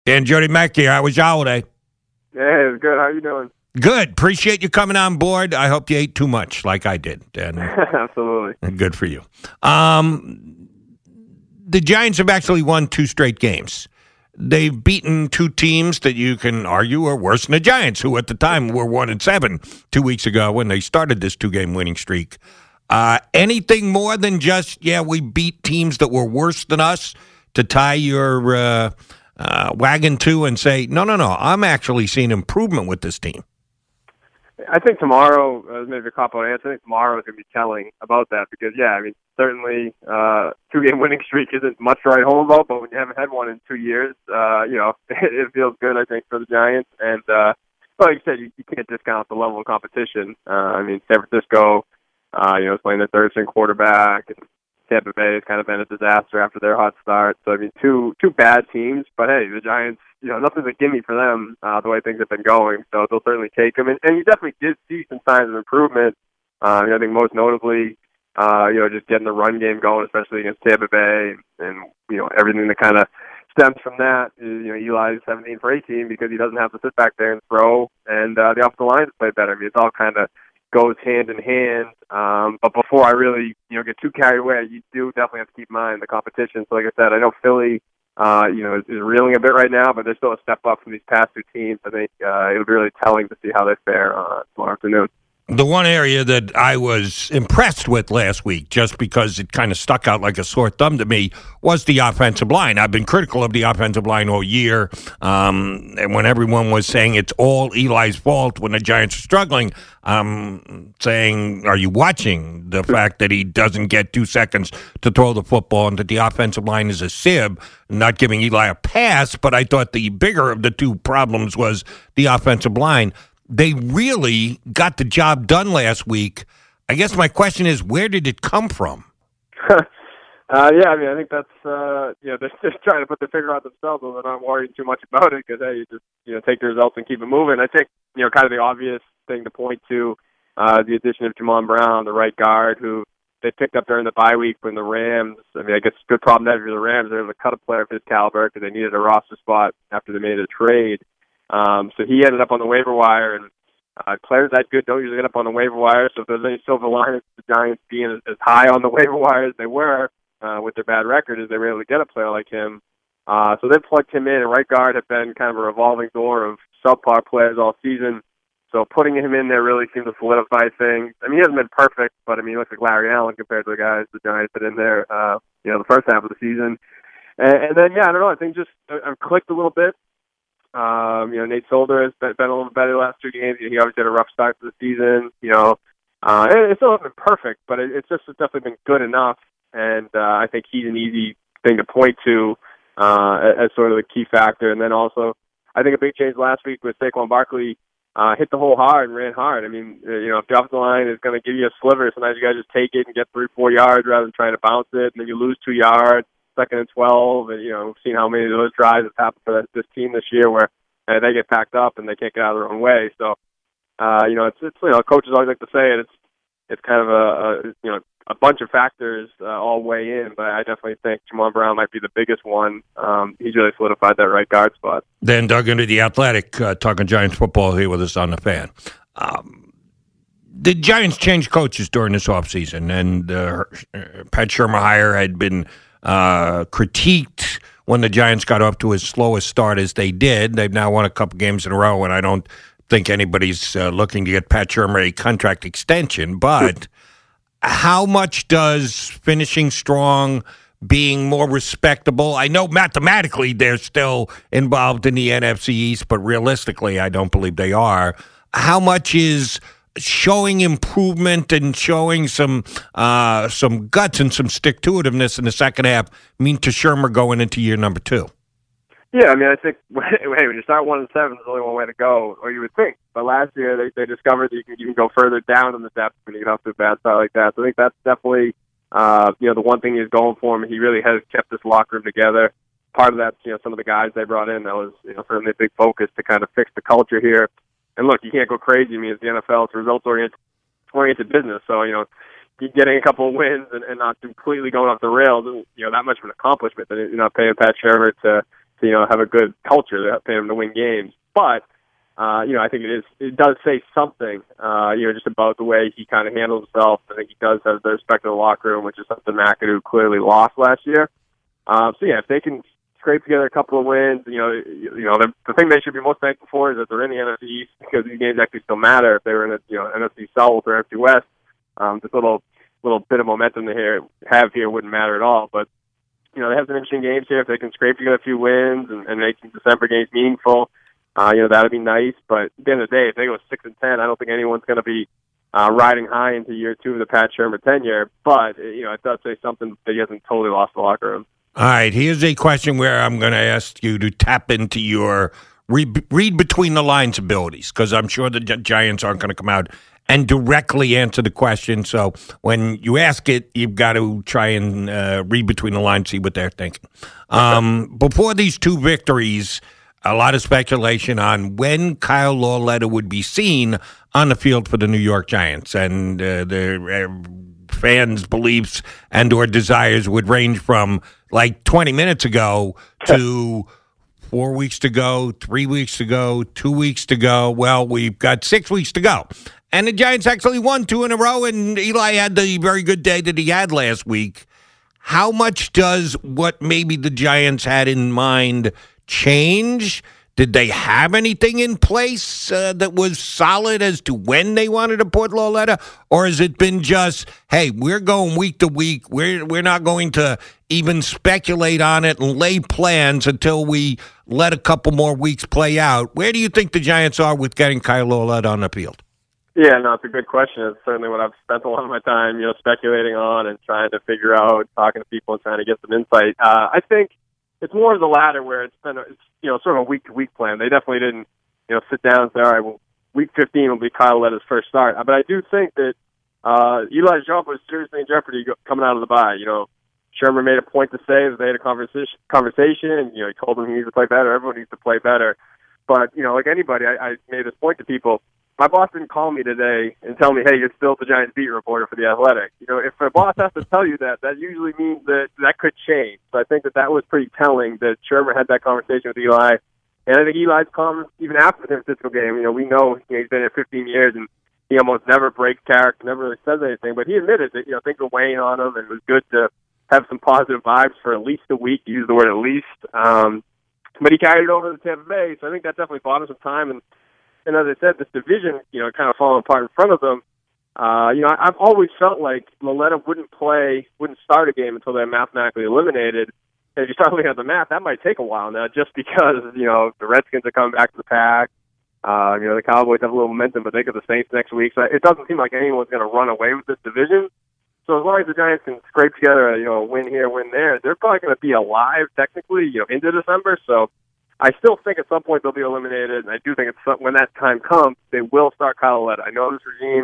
Dan Jody Mack here. How was your holiday? Yeah, it's good. How you doing? Good. Appreciate you coming on board. I hope you ate too much like I did. And Absolutely. good for you. The Giants have actually won 2 straight games. They've beaten 2 teams that you can argue are worse than the Giants, who at the time were 1-7 2 weeks ago when they started this 2-game winning streak. Anything more than just, we beat teams that were worse than us to tie your wagon to and say, no, I'm actually seeing improvement with this team? I think tomorrow, maybe a couple of answers, I think tomorrow is going to be telling about that because, certainly 2-game winning streak isn't much to write home about, but when you haven't had one in 2 years, it feels good, I think, for the Giants. And, like you said, you can't discount the level of competition. San Francisco, is playing their third-string quarterback, and Tampa Bay has kind of been a disaster after their hot start. So, two bad teams, but hey, the Giants, nothing's a gimme for them, the way things have been going. So they'll certainly take them. And you definitely did see some signs of improvement. I think most notably, just getting the run game going, especially against Tampa Bay, and everything that kind of stems from that is, Eli's 17 for 18 because he doesn't have to sit back there and throw, and the offensive line has played better. It's all kind of goes hand in hand. But before I really, get too carried away, you do definitely have to keep in mind the competition. So like I said, I know Philly, is reeling a bit right now, but they're still a step up from these past 2 teams. I think it'll be really telling to see how they fare tomorrow afternoon. The one area that I was impressed with last week, just because it kind of stuck out like a sore thumb to me, was the offensive line. I've been critical of the offensive line all year, and when everyone was saying it's all Eli's fault when the Giants are struggling, I'm saying, are you watching the fact that he doesn't get 2 seconds to throw the football and that the offensive line is a sieve, not giving Eli a pass? But I thought the bigger of the 2 problems was the offensive line. They really got the job done last week. I guess my question is, where did it come from? I think that's, they're just trying to put the figure out themselves, and they're not worrying too much about it because, hey, you just, take the results and keep it moving. I think, kind of the obvious thing to point to, the addition of Jamon Brown, the right guard, who they picked up during the bye week when the Rams, I guess it's a good problem to have for the Rams. They're able to cut a player of his caliber because they needed a roster spot after they made a trade. So he ended up on the waiver wire, and players that good don't usually get up on the waiver wire. So if there's any silver lining to the Giants being as high on the waiver wire as they were with their bad record, is they were able to get a player like him. So they plugged him in, and right guard had been kind of a revolving door of subpar players all season. So putting him in there really seemed to solidify things. He hasn't been perfect, but he looks like Larry Allen compared to the guys the Giants put in there, the first half of the season. And then, I don't know, I think just I've clicked a little bit. Nate Solder has been a little bit better the last 2 games. He obviously had a rough start to the season. It still hasn't been perfect, but it's definitely been good enough. And I think he's an easy thing to point to as sort of the key factor. And then also, I think a big change last week was Saquon Barkley hit the hole hard and ran hard. If the offensive line is going to give you a sliver, sometimes you got to just take it and get 3-4 yards rather than trying to bounce it, and then you lose 2 yards. 2nd and 12, and we've seen how many of those drives have happened for this team this year, where they get packed up and they can't get out of their own way. So, it's coaches always like to say it. It's kind of a bunch of factors all weigh in, but I definitely think Jamon Brown might be the biggest one. He's really solidified that right guard spot. Then Doug into the Athletic, talking Giants football here with us on the Fan. The Giants changed coaches during this offseason, and Pat Shurmur hire had been critiqued when the Giants got off to as slow a start as they did. They've now won a couple games in a row, and I don't think anybody's looking to get Pat Shurmur a contract extension. But how much does finishing strong, being more respectable, I know mathematically they're still involved in the NFC East, but realistically I don't believe they are. How much is showing improvement and showing some guts and some stick-to-itiveness in the second half mean to Shurmur going into year number 2? Yeah, I think, hey, when you start 1-7, there's only one way to go, or you would think. But last year, they discovered that you can go further down in the depth when you get off to a bad start like that. So I think that's definitely, the one thing he's going for him. He really has kept this locker room together. Part of that, some of the guys they brought in, that was, certainly a big focus to kind of fix the culture here. And look, you can't go crazy. It's the NFL. It's a results-oriented business. So, getting a couple of wins and not completely going off the rails isn't, that much of an accomplishment. That you're not paying Pat Shurmur to to have a good culture. They pay him to win games, but I think it does say something, just about the way he kind of handles himself. I think he does have the respect of the locker room, which is something McAdoo clearly lost last year. If they can scrape together a couple of wins, the thing they should be most thankful for is that they're in the NFC East, because these games actually still matter. If they were in the NFC South or NFC West, this little bit of momentum they have here wouldn't matter at all. But they have some interesting games here. If they can scrape together a few wins and make some December games meaningful, that'd be nice. But at the end of the day, if they go 6-10, I don't think anyone's going to be riding high into year 2 of the Pat Shurmur tenure. But it does say something that he hasn't totally lost the locker room. All right, here's a question where I'm going to ask you to tap into your read between the lines abilities, because I'm sure the Giants aren't going to come out and directly answer the question. So when you ask it, you've got to try and read between the lines, see what they're thinking. Before these 2 victories, a lot of speculation on when Kyle Lauletta would be seen on the field for the New York Giants, and their fans' beliefs and or desires would range from like 20 minutes ago to 4 weeks to go, 3 weeks to go, 2 weeks to go. Well, we've got 6 weeks to go. And the Giants actually won 2 in a row, and Eli had the very good day that he had last week. How much does what maybe the Giants had in mind change? Did they have anything in place that was solid as to when they wanted to put Lauletta? Or has it been just, hey, we're going week to week. We're not going to even speculate on it and lay plans until we let a couple more weeks play out? Where do you think the Giants are with getting Kyle Lauletta on the field? Yeah, no, it's a good question. It's certainly what I've spent a lot of my time, speculating on and trying to figure out, talking to people and trying to get some insight. I think it's more of the latter, where it's sort of a week-to-week plan. They definitely didn't, sit down and say, all right, well, week 15 will be Kyle Lauletta's first start. But I do think that Eli's job was seriously in jeopardy coming out of the bye. Shurmur made a point to say that they had a conversation, and, he told them he needs to play better. Everyone needs to play better. But, like anybody, I made this point to people. My boss didn't call me today and tell me, hey, you're still the Giants beat reporter for The Athletic. If a boss has to tell you that usually means that could change. So I think that was pretty telling that Shurmur had that conversation with Eli. And I think Eli's comments, even after the San Francisco game, we know he's been here 15 years and he almost never breaks character, never really says anything. But he admitted that, things were weighing on him, and it was good to have some positive vibes for at least a week. He used the word at least. But he carried it over to Tampa Bay, so I think that definitely bought him some time. And as I said, this division, kind of falling apart in front of them. I've always felt like Lauletta wouldn't start a game until they're mathematically eliminated. And if you start looking at the math, that might take a while now, just because, the Redskins are coming back to the pack. The Cowboys have a little momentum, but they get the Saints next week. So it doesn't seem like anyone's going to run away with this division. So as long as the Giants can scrape together a win here, win there, they're probably going to be alive technically, into December. So I still think at some point they'll be eliminated, and I do think when that time comes, they will start Kyle Lauletta. I know this regime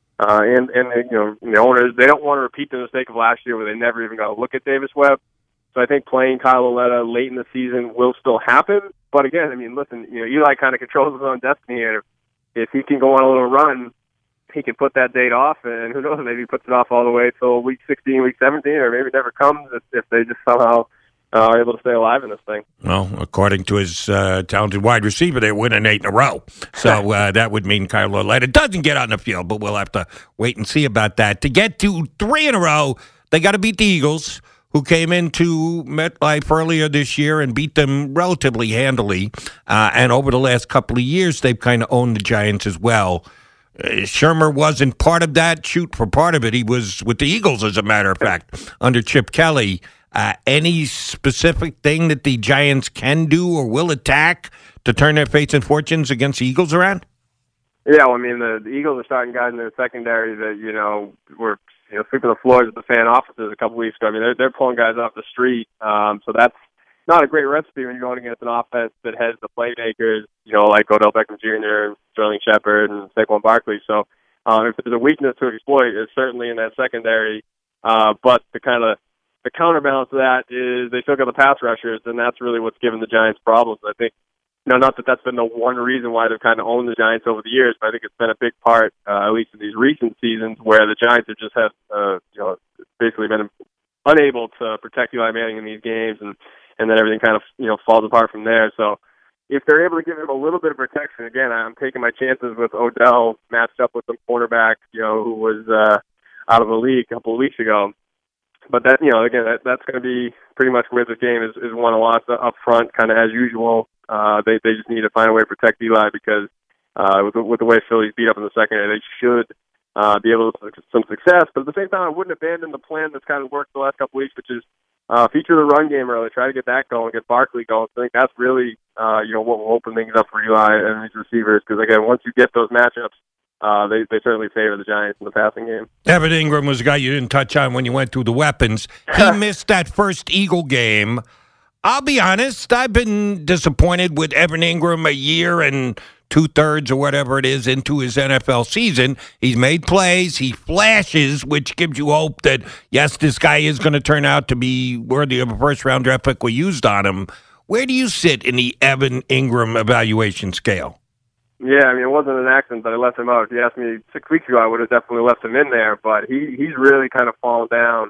and the owners, they don't want to repeat the mistake of last year where they never even got a look at Davis Webb. So I think playing Kyle Lauletta late in the season will still happen. But again, listen, Eli kind of controls his own destiny here. If he can go on a little run, he can put that date off, and who knows, maybe he puts it off all the way till week 16, week 17, or maybe it never comes if they just somehow are able to stay alive in this thing. Well, according to his talented wide receiver, they're winning 8 in a row. So that would mean Kyle Lauletta doesn't get on the field, but we'll have to wait and see about that. To get to 3 in a row, they got to beat the Eagles, who came into MetLife earlier this year and beat them relatively handily. And over the last couple of years, they've kind of owned the Giants as well. Shurmur wasn't part of that. Shoot, for part of it, he was with the Eagles, as a matter of fact, under Chip Kelly. Any specific thing that the Giants can do or will attack to turn their fates and fortunes against the Eagles around? Yeah, well, the Eagles are starting guys in their secondary that, were sweeping the floors at the fan offices a couple weeks ago. They're pulling guys off the street. So that's not a great recipe when you're going against an offense that has the playmakers, like Odell Beckham Jr., Sterling Shepard, and Saquon Barkley. So if there's a weakness to exploit, it's certainly in that secondary. But the counterbalance to that is they still got the pass rushers, and that's really what's given the Giants problems. I think, not that that's been the one reason why they've kind of owned the Giants over the years, but I think it's been a big part, at least in these recent seasons, where the Giants have just basically been unable to protect Eli Manning in these games. And and then everything kind of falls apart from there. So if they're able to give him a little bit of protection, again, I'm taking my chances with Odell matched up with some cornerback, who was out of the league a couple of weeks ago. But that, again, that's going to be pretty much where the game is won or lost up front, kind of as usual. They just need to find a way to protect Eli because with the way Philly's beat up in the secondary, they should be able to have some success. But at the same time, I wouldn't abandon the plan that's kind of worked the last couple of weeks, which is feature the run game early, try to get that going, get Barkley going. So I think that's really what will open things up for Eli and these receivers. Because again, once you get those matchups, they certainly favor the Giants in the passing game. Evan Ingram was a guy you didn't touch on when you went through the weapons. He missed that first Eagle game. I'll be honest, I've been disappointed with Evan Ingram a year and 2/3 or whatever it is into his NFL season. He's made plays, he flashes, which gives you hope that, yes, this guy is going to turn out to be worthy of a first-round draft pick we used on him. Where do you sit in the Evan Ingram evaluation scale? Yeah, I mean, it wasn't an accident that I left him out. If you asked me 6 weeks ago, I would have definitely left him in there, but he's really kind of fallen down.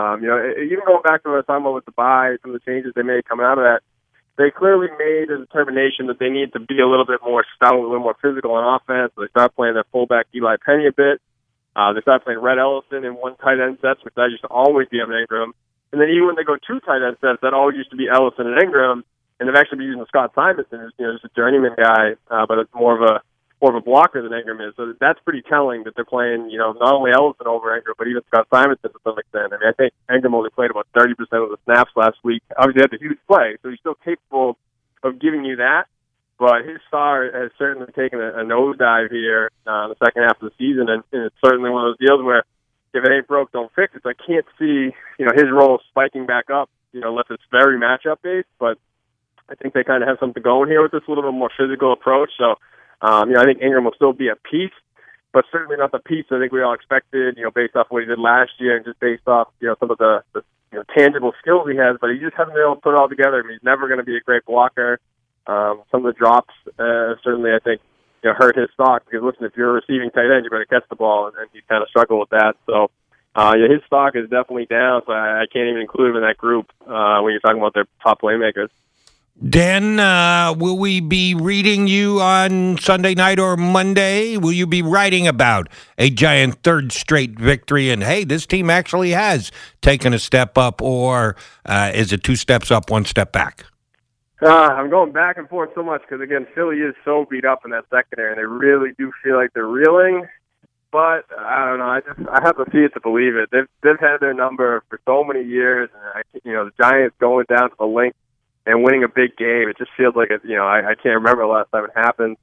Even going back to what I was talking about with the bye, some of the changes they made coming out of that, they clearly made a determination that they need to be a little bit more stout, a little more physical on offense. So they started playing their fullback Eli Penny a bit. They started playing Red Ellison in one tight end sets, which that used to always be Evan Ingram. And then even when they go two tight end sets, that always used to be Ellison and Ingram. And they've actually been using Scott Simonson, who's just a journeyman guy, but it's more of a blocker than Ingram is. So that's pretty telling that they're playing, not only Ellison over Ingram, but even Scott Simonson to some extent. I mean, I think Ingram only played about 30% of the snaps last week. Obviously, he had a huge play, so he's still capable of giving you that. But his star has certainly taken a nosedive here in the second half of the season, and it's certainly one of those deals where if it ain't broke, don't fix it. So I can't see, his role spiking back up, unless it's very matchup based. But I think they kind of have something going here with this little bit more physical approach. So, I think Ingram will still be a piece, but certainly not the piece I think we all expected, based off what he did last year and just based off, some of the tangible skills he has, but he just hasn't been able to put it all together. I mean, he's never going to be a great blocker. Some of the drops, certainly, I think, hurt his stock because, listen, if you're a receiving tight end, you better catch the ball, and he's kind of struggled with that. So, his stock is definitely down, so I can't even include him in that group when you're talking about their top playmakers. Dan, will we be reading you on Sunday night or Monday? Will you be writing about a Giant third straight victory? And, hey, this team actually has taken a step up, or is it 2 steps up, 1 step back? I'm going back and forth so much because, again, Philly is so beat up in that secondary, and they really do feel like they're reeling. But I don't know. I have to see it to believe it. They've had their number for so many years, and the Giants going down to the link and winning a big game, it just feels like I can't remember the last time it happened.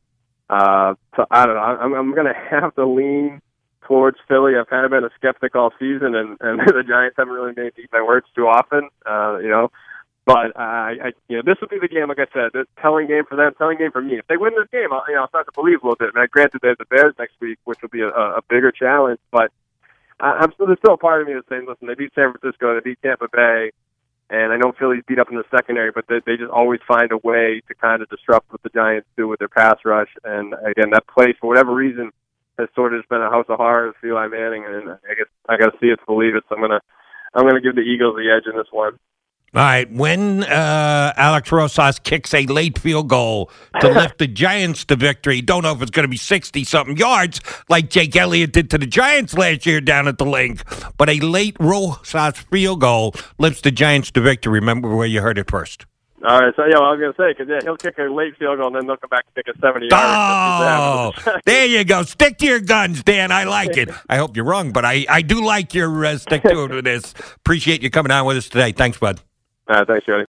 So I don't know. I'm going to have to lean towards Philly. I've kind of been a skeptic all season, and the Giants haven't really made me eat my words too often. But this will be the game. Like I said, the telling game for them, telling game for me. If they win this game, I'll start to believe a little bit. And granted, they have the Bears next week, which will be a bigger challenge. But there's still a part of me that's saying, listen, they beat San Francisco, they beat Tampa Bay. And I know Philly's beat up in the secondary, but they just always find a way to kind of disrupt what the Giants do with their pass rush. And again, that place, for whatever reason, has sort of just been a house of horrors for Eli Manning. And I guess I got to see it to believe it. So I'm gonna give the Eagles the edge in this one. All right, when Alex Rosas kicks a late field goal to lift the Giants to victory, don't know if it's going to be 60-something yards like Jake Elliott did to the Giants last year down at the link, but a late Rosas field goal lifts the Giants to victory. Remember where you heard it first. All right, so I was going to say, because he'll kick a late field goal and then they'll come back and kick a 70-yard. Oh, there you go. Stick to your guns, Dan. I like it. I hope you're wrong, but I do like your stick to it with this. Appreciate you coming on with us today. Thanks, bud. Thanks, Jody.